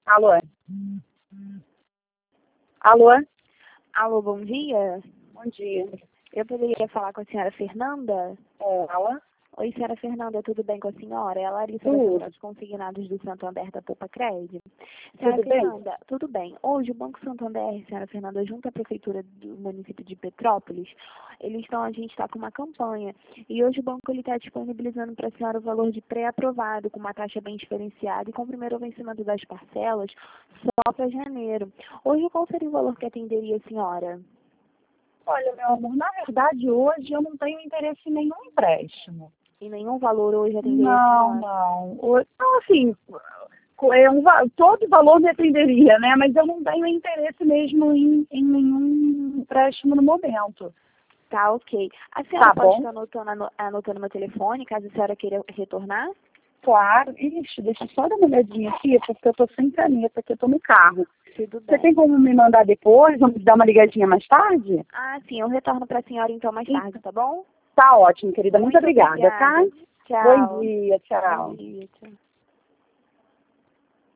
Alô? Alô? Alô, bom dia. Bom dia. Eu poderia falar com a senhora Fernanda? Alô? Oi, senhora Fernanda, tudo bem com a senhora? É a Larissa da Tudo. Central de Consignados do Santander da Poupa Crédito. Senhora Tudo bem? Fernanda, tudo bem. Hoje o Banco Santander, senhora Fernanda, junto à Prefeitura do município de Petrópolis, a gente está com uma campanha. E hoje o banco está disponibilizando para a senhora o valor de pré-aprovado, com uma taxa bem diferenciada e com o primeiro vencimento das parcelas só para janeiro. Hoje qual seria o valor que atenderia a senhora? Olha, meu amor, na verdade, hoje eu não tenho interesse em nenhum empréstimo. E nenhum valor hoje atenderia a Não, senhora? não. Então, assim, todo valor me atenderia, né? Mas eu não tenho interesse mesmo em nenhum empréstimo no momento. Tá, ok. A senhora Tá pode bom? estar anotando meu telefone, caso a senhora queira retornar? Claro. Ixi, deixa eu só dar uma olhadinha aqui, porque eu tô sem caneta, aqui eu tô no carro. Tudo Você tem bem. como me mandar depois? Vamos dar uma ligadinha mais tarde? Ah, sim, eu retorno para a senhora então mais tarde, tá bom? Tá ótimo, querida. Muito obrigada, tá? Tchau. Bom dia, Bom tchau. dia, tchau.